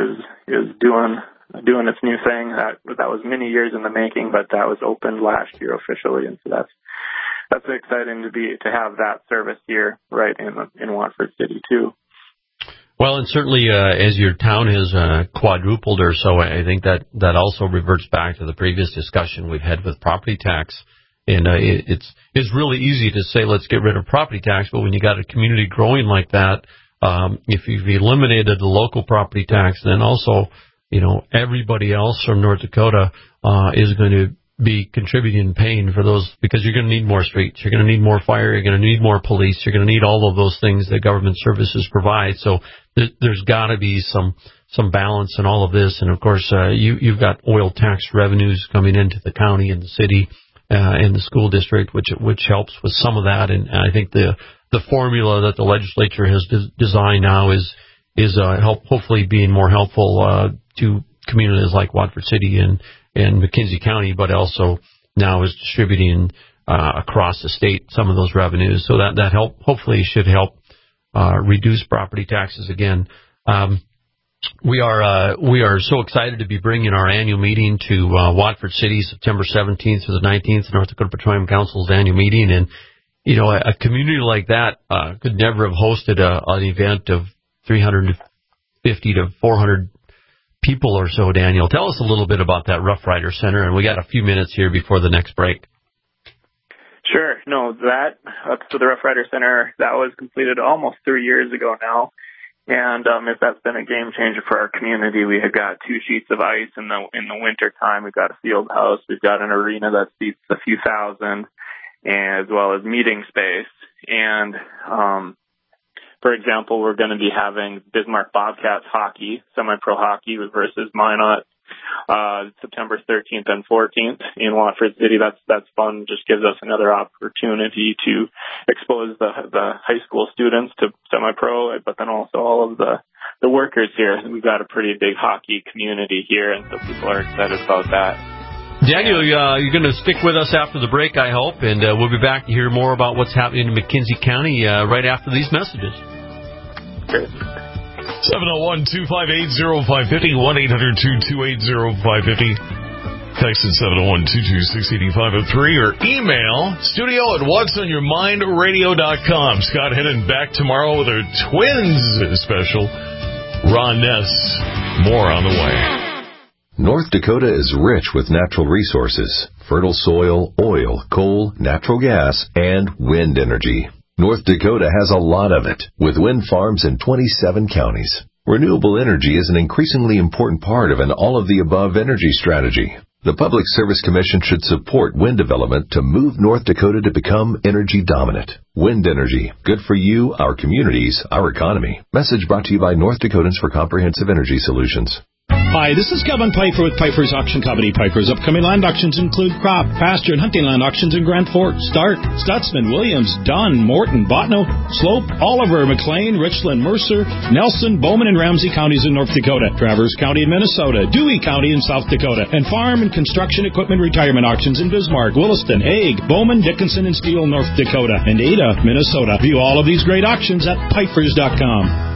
S: is doing its new thing. That was many years in the making, but that was opened last year officially, and so that's exciting to have that service here, right in Watford City too.
D: Well, and certainly as your town has quadrupled or so, I think that also reverts back to the previous discussion we've had with property tax. And it's really easy to say let's get rid of property tax, but when you got a community growing like that, if you've eliminated the local property tax, then also, everybody else from North Dakota is going to be contributing and paying for those, because you're going to need more streets, you're going to need more fire, you're going to need more police, you're going to need all of those things that government services provide. So there's got to be some balance in all of this. And of course, you've got oil tax revenues coming into the county and the city and the school district, which helps with some of that. And I think the formula that the legislature has designed now is hopefully being more helpful to communities like Watford City and McKenzie County, but also now is distributing across the state some of those revenues. So that hopefully should help reduce property taxes again. We are so excited to be bringing our annual meeting to Watford City, September 17th to the 19th, North Dakota Petroleum Council's annual meeting. And a community like that could never have hosted an event of 350 to 400 people or so. Daniel, tell us a little bit about that Rough Rider Center, and we got a few minutes here before the next break.
S: Sure. No, so the Rough Rider Center, that was completed almost 3 years ago now. And that's been a game changer for our community. We have got 2 sheets of ice in the winter time. We've got a field house. We've got an arena that seats a few thousand, as well as meeting space. And for example, we're going to be having Bismarck Bobcats hockey, semi-pro hockey versus Minot, September 13th and 14th in Watford City. That's fun. Just gives us another opportunity to expose the high school students to semi-pro, but then also all of the workers here. We've got a pretty big hockey community here, and so people are excited about that.
D: Daniel, you're going to stick with us after the break, I hope, and we'll be back to hear more about what's happening in McKenzie County right after these messages.
S: Great.
C: 701-258-0550, 1-800-228-0550. Text at 701-226-8503 or email studio@whatsonyourmindradio.com. Scott Hennon back tomorrow with our Twins special. Ron Ness, more on the way.
A: North Dakota is rich with natural resources, fertile soil, oil, coal, natural gas, and wind energy. North Dakota has a lot of it, with wind farms in 27 counties. Renewable energy is an increasingly important part of an all-of-the-above energy strategy. The Public Service Commission should support wind development to move North Dakota to become energy dominant. Wind energy. Good for you, our communities, our economy. Message brought to you by North Dakotans for Comprehensive Energy Solutions.
T: Hi, this is Kevin Piper with Piper's Auction Company. Piper's upcoming land auctions include crop, pasture, and hunting land auctions in Grand Forks, Stark, Stutzman, Williams, Dunn, Morton, Botno, Slope, Oliver, McLean, Richland, Mercer, Nelson, Bowman, and Ramsey counties in North Dakota, Traverse County in Minnesota, Dewey County in South Dakota, and farm and construction equipment retirement auctions in Bismarck, Williston, Hague, Bowman, Dickinson, and Steele, North Dakota, and Ada, Minnesota. View all of these great auctions at Pipers.com.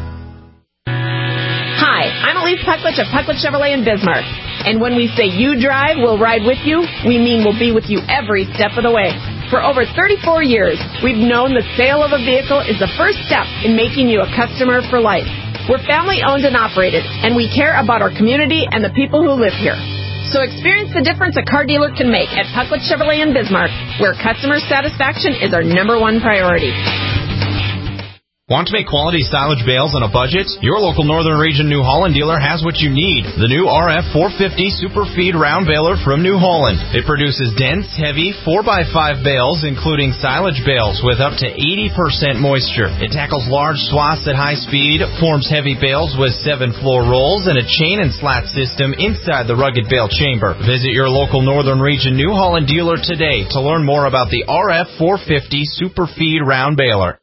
U: Hi, I'm Elise Pucklich of Pucklich Chevrolet in Bismarck. And when we say you drive, we'll ride with you, we mean we'll be with you every step of the way. For over 34 years, we've known the sale of a vehicle is the first step in making you a customer for life. We're family owned and operated, and we care about our community and the people who live here. So experience the difference a car dealer can make at Pucklich Chevrolet in Bismarck, where customer satisfaction is our #1 priority.
V: Want to make quality silage bales on a budget? Your local Northern Region New Holland dealer has what you need. The new RF 450 Super Feed Round Baler from New Holland. It produces dense, heavy 4x5 bales, including silage bales with up to 80% moisture. It tackles large swaths at high speed, forms heavy bales with 7 floor rolls, and a chain and slat system inside the rugged bale chamber. Visit your local Northern Region New Holland dealer today to learn more about the RF 450 Super Feed Round Baler.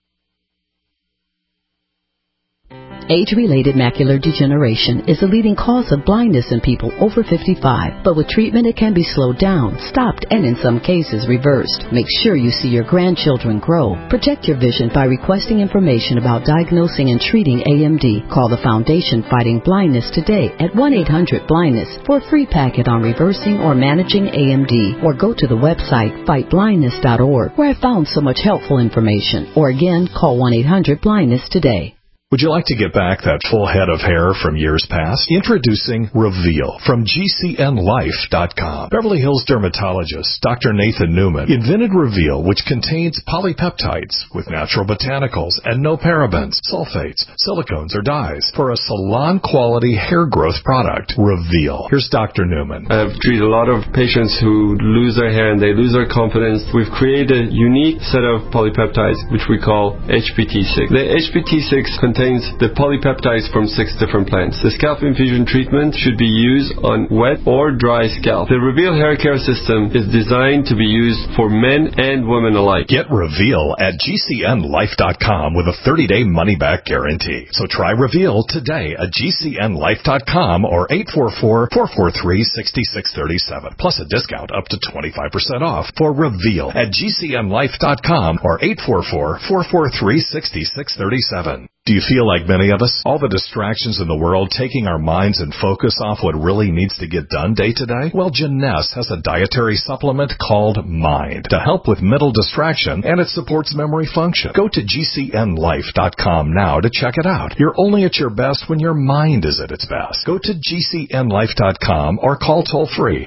W: Age-related macular degeneration is the leading cause of blindness in people over 55. But with treatment, it can be slowed down, stopped, and in some cases reversed. Make sure you see your grandchildren grow. Protect your vision by requesting information about diagnosing and treating AMD. Call the Foundation Fighting Blindness today at 1-800-BLINDNESS for a free packet on reversing or managing AMD. Or go to the website fightblindness.org, where I found so much helpful information. Or again, call 1-800-BLINDNESS today.
X: Would you like to get back that full head of hair from years past? Introducing Reveal from GCNLife.com. Beverly Hills dermatologist Dr. Nathan Newman invented Reveal, which contains polypeptides with natural botanicals and no parabens, sulfates, silicones, or dyes for a salon-quality hair growth product. Reveal. Here's Dr. Newman.
Y: I've treated a lot of patients who lose their hair and they lose their confidence. We've created a unique set of polypeptides, which we call HPT6. The HPT6 contains the polypeptides from 6 different plants. The scalp infusion treatment should be used on wet or dry scalp. The Reveal hair care system is designed to be used for men and women alike.
X: Get Reveal at GCNLife.com with a 30-day money-back guarantee. So try Reveal today at GCNLife.com or 844-443-6637. Plus a discount up to 25% off for Reveal at GCNLife.com or 844-443-6637. Do you feel like many of us? All the distractions in the world taking our minds and focus off what really needs to get done day to day? Well, Jeunesse has a dietary supplement called Mind to help with mental distraction, and it supports memory function. Go to GCNLife.com now to check it out. You're only at your best when your mind is at its best. Go to GCNLife.com or call toll-free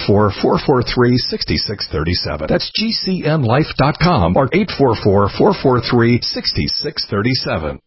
X: 844-443-6637. That's GCNLife.com or 844-443-6637.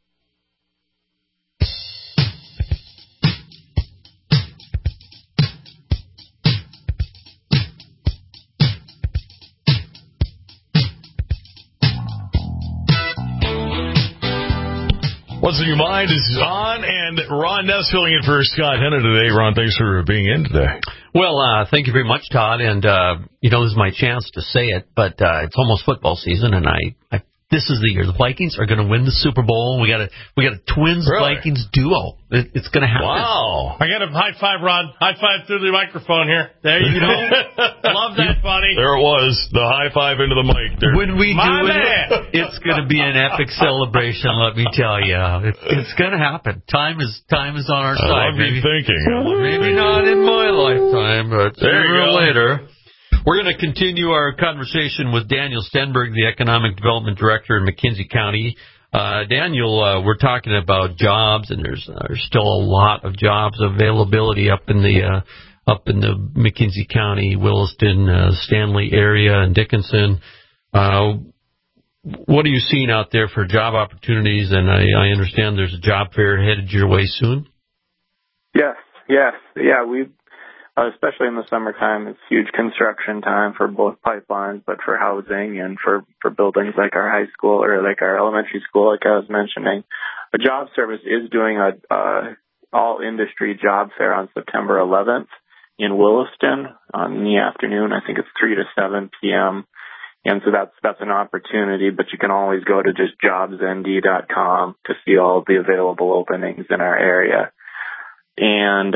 C: What's in Your Mind is on, and Ron Ness filling in for Scott Henna today. Ron, thanks for being in today.
D: Well, thank you very much, Todd. And, this is my chance to say it, but it's almost football season, and this is the year the Vikings are going to win the Super Bowl. We got a Twins-Vikings duo. It's going to happen.
B: Wow. I got a high five, Ron. High five through the microphone here. There you go. Love that, buddy.
C: There it was. The high five into the mic there.
D: When we do it, it's going to be an epic celebration, let me tell you. It's going to happen. Time is on our side.
C: Maybe thinking.
D: Maybe not in my lifetime, but sooner or later. We're going to continue our conversation with Daniel Stenberg, the Economic Development Director in McKenzie County. Daniel, we're talking about jobs, and there's still a lot of jobs availability up in the McKenzie County, Williston, Stanley area, and Dickinson. What are you seeing out there for job opportunities? And I understand there's a job fair headed your way soon.
S: Yes. Yeah. especially in the summertime. It's huge construction time for both pipelines, but for housing and for buildings like our high school or like our elementary school, like I was mentioning. The Job Service is doing a all-industry job fair on September 11th in Williston in the afternoon. I think it's 3 to 7 p.m. And so that's an opportunity, but you can always go to just jobsnd.com to see all the available openings in our area. And,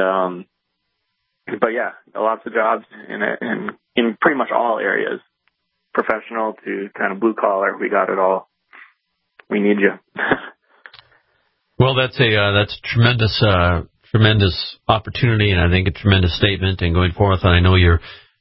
S: but yeah, lots of jobs in pretty much all areas, professional to kind of blue collar. We got it all. We need you.
D: Well, that's tremendous opportunity, and I think a tremendous statement. And going forth, I know your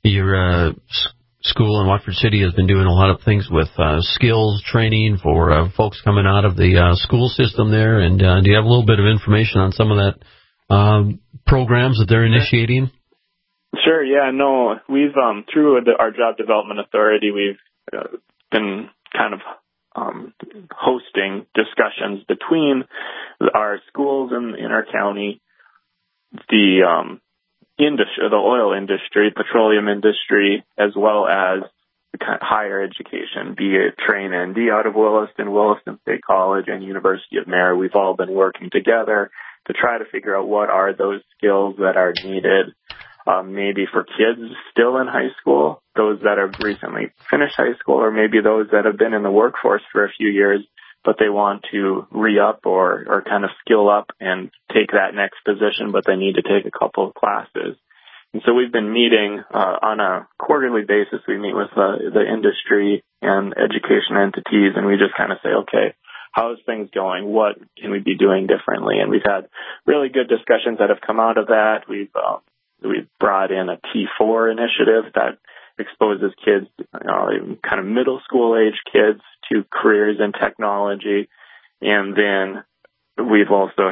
D: school in Watford City has been doing a lot of things with skills training for folks coming out of the school system there. And do you have a little bit of information on some of that programs that they're initiating?
S: Sure. Yeah. No, we've through our Job Development Authority, we've been kind of hosting discussions between our schools in our county, the industry, the oil industry, petroleum industry, as well as higher education, be it Train ND out of Williston State College, and University of Mary. We've all been working together to try to figure out what are those skills that are needed, maybe for kids still in high school, those that have recently finished high school, or maybe those that have been in the workforce for a few years, but they want to re-up or kind of skill up and take that next position, but they need to take a couple of classes. And so we've been meeting on a quarterly basis. We meet with the industry and education entities, and we just kind of say, okay, how's things going? What can we be doing differently? And we've had really good discussions that have come out of that. We've brought in a T4 initiative that exposes kids, kind of middle school age kids, to careers in technology. And then we've also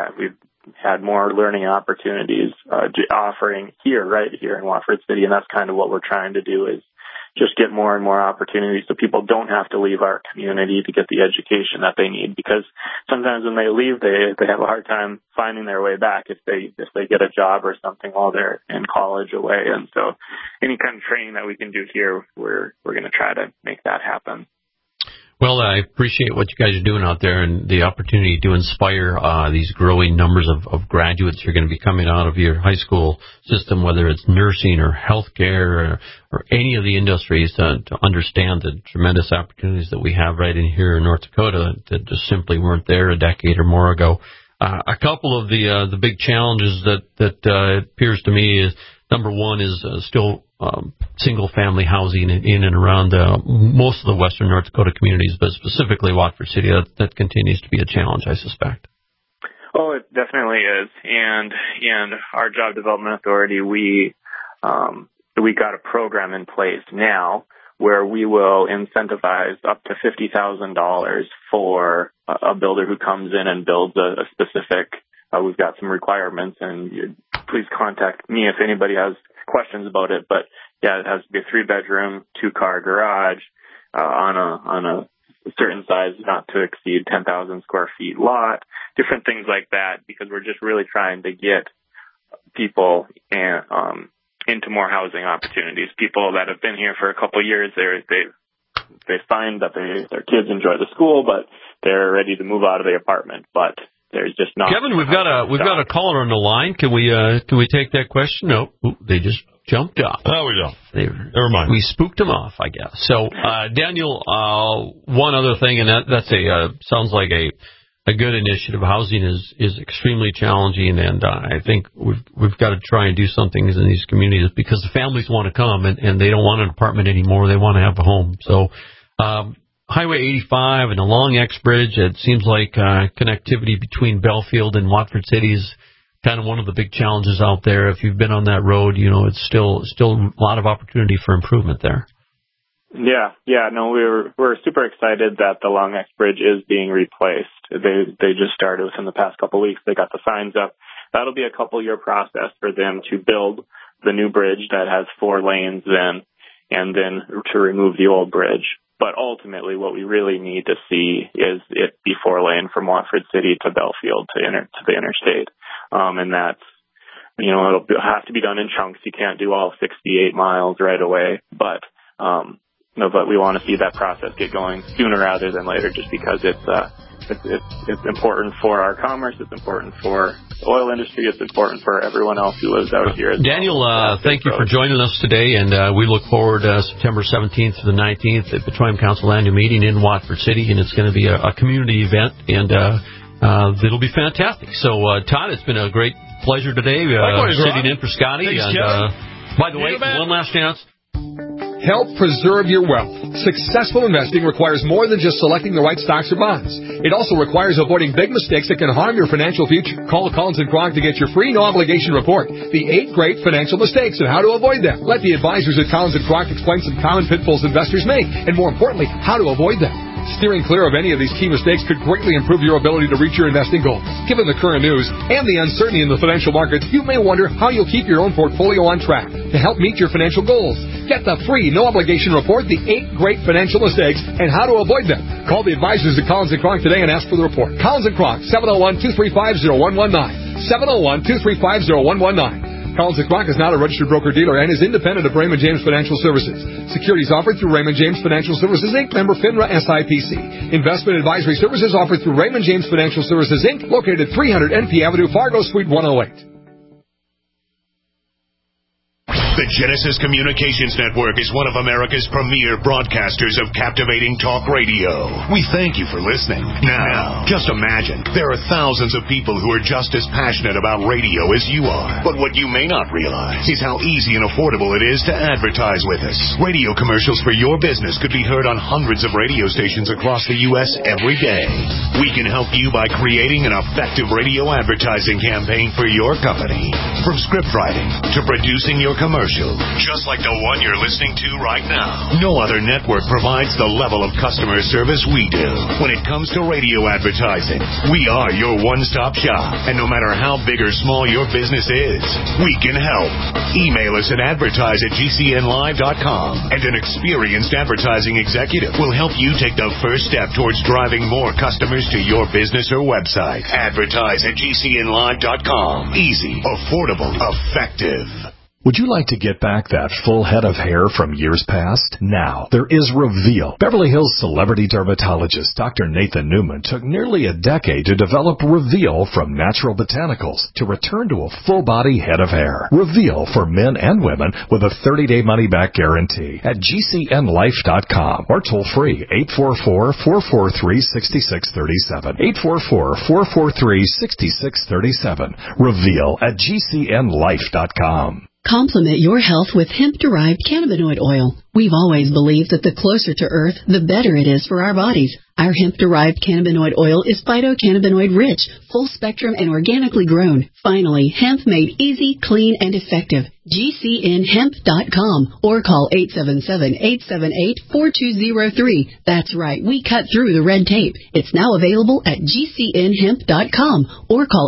S: had more learning opportunities offering right here in Watford City. And that's kind of what we're trying to do, is just get more and more opportunities so people don't have to leave our community to get the education that they need. Because sometimes when they leave, they have a hard time finding their way back if they get a job or something while they're in college away. And so any kind of training that we can do here, we're going to try to make that happen.
D: Well, I appreciate what you guys are doing out there and the opportunity to inspire these growing numbers of graduates who are going to be coming out of your high school system, whether it's nursing or healthcare or any of the industries, to understand the tremendous opportunities that we have right in here in North Dakota that just simply weren't there a decade or more ago. A couple of the big challenges that appears to me is, number one is still single-family housing in and around most of the western North Dakota communities, but specifically Watford City. That continues to be a challenge, I suspect.
S: Oh, it definitely is. And our Job Development Authority, we got a program in place now where we will incentivize up to $50,000 for a builder who comes in and builds a specific. We've got some requirements, and please contact me if anybody has questions about it. But yeah, it has to be a 3-bedroom, 2-car garage on a certain size, not to exceed 10,000 square feet lot, different things like that, because we're just really trying to get people into more housing opportunities. People that have been here for a couple of years, they find that their kids enjoy the school, but they're ready to move out of the apartment, but there's just not.
D: Kevin, we've got a caller on the line. Can we take that question? No, they just jumped off.
C: Oh, we don't. Never mind.
D: We spooked them off, I guess. So, Daniel, one other thing, and that's sounds like a good initiative. Housing is extremely challenging, and I think we've got to try and do some things in these communities because the families want to come and they don't want an apartment anymore. They want to have a home. So, Highway 85 and the Long X Bridge, it seems like connectivity between Belfield and Watford City is kind of one of the big challenges out there. If you've been on that road, it's still a lot of opportunity for improvement there.
S: Yeah. No, we're super excited that the Long X Bridge is being replaced. They just started within the past couple of weeks. They got the signs up. That'll be a couple-year process for them to build the new bridge that has 4 lanes and then to remove the old bridge. But ultimately, what we really need to see is it be 4-lane from Watford City to Belfield to the interstate, and it'll have to be done in chunks. You can't do all 68 miles right away, but we want to see that process get going sooner rather than later, just because it's important for our commerce, it's important for the oil industry, it's important for everyone else who lives out here.
D: Daniel, thank you for joining us today, and we look forward to September 17th to the 19th at the Petroleum Council annual meeting in Watford City, and it's going to be a community event, and it'll be fantastic. So, Todd, it's been a great pleasure today sitting in for Scotty.
B: Thanks,
D: and by the way, one last chance.
F: Help preserve your wealth. Successful investing requires more than just selecting the right stocks or bonds. It also requires avoiding big mistakes that can harm your financial future. Call Collins & Kronk to get your free no-obligation report, The 8 Great Financial Mistakes and How to Avoid Them. Let the advisors at Collins & Kronk explain some common pitfalls investors make, and more importantly, how to avoid them. Steering clear of any of these key mistakes could greatly improve your ability to reach your investing goals. Given the current news and the uncertainty in the financial markets, you may wonder how you'll keep your own portfolio on track to help meet your financial goals. Get the free, no-obligation report, The 8 Great Financial Mistakes and How to Avoid Them. Call the advisors at Collins & Kronk today and ask for the report. Collins & Kronk, 701-235-0119. 701-235-0119. Collins & Kronk is not a registered broker-dealer and is independent of Raymond James Financial Services. Securities offered through Raymond James Financial Services, Inc., member FINRA SIPC. Investment advisory services offered through Raymond James Financial Services, Inc., located at 300 NP Avenue, Fargo, Suite 108.
G: The Genesis Communications Network is one of America's premier broadcasters of captivating talk radio. We thank you for listening. Now, just imagine, there are thousands of people who are just as passionate about radio as you are. But what you may not realize is how easy and affordable it is to advertise with us. Radio commercials for your business could be heard on hundreds of radio stations across the U.S. every day. We can help you by creating an effective radio advertising campaign for your company. From script writing to producing your commercial, just like the one you're listening to right now. No other network provides the level of customer service we do. When it comes to radio advertising, we are your one-stop shop. And no matter how big or small your business is, we can help. Email us at advertise@gcnlive.com, and an experienced advertising executive will help you take the first step towards driving more customers to your business or website. Advertise@gcnlive.com. Easy, affordable, effective.
X: Would you like to get back that full head of hair from years past? Now, there is Reveal. Beverly Hills celebrity dermatologist Dr. Nathan Newman took nearly a decade to develop Reveal from natural botanicals to return to a full-body head of hair. Reveal for men and women with a 30-day money-back guarantee at GCNlife.com or toll-free 844-443-6637. 844-443-6637. Reveal at GCNlife.com.
H: Complement your health with hemp-derived cannabinoid oil. We've always believed that the closer to Earth, the better it is for our bodies. Our hemp-derived cannabinoid oil is phytocannabinoid-rich, full-spectrum, and organically grown. Finally, hemp made easy, clean, and effective. GCNhemp.com or call 877-878-4203. That's right, we cut through the red tape. It's now available at GCNhemp.com or call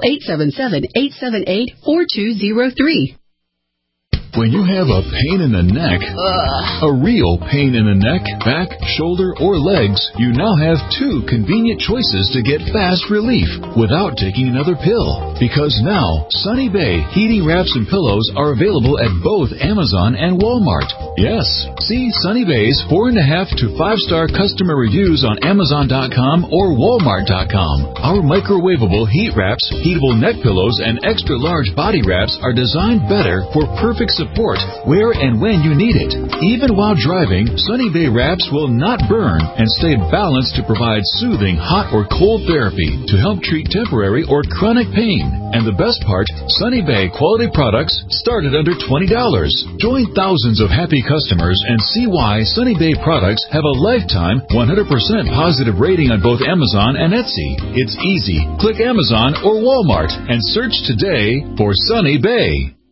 H: 877-878-4203.
O: When you have a pain in the neck, a real pain in the neck, back, shoulder, or legs, you now have 2 convenient choices to get fast relief without taking another pill. Because now, Sunny Bay heating wraps and pillows are available at both Amazon and Walmart. Yes, see Sunny Bay's 4.5 to 5-star customer reviews on Amazon.com or Walmart.com. Our microwavable heat wraps, heatable neck pillows, and extra large body wraps are designed better for perfect support where and when you need it. Even while driving, Sunny Bay wraps will not burn and stay balanced to provide soothing hot or cold therapy to help treat temporary or chronic pain. And the best part, Sunny Bay quality products start at under $20. Join thousands of happy customers and see why Sunny Bay products have a lifetime 100% positive rating on both Amazon and Etsy. It's easy. Click Amazon or Walmart and search today for Sunny Bay.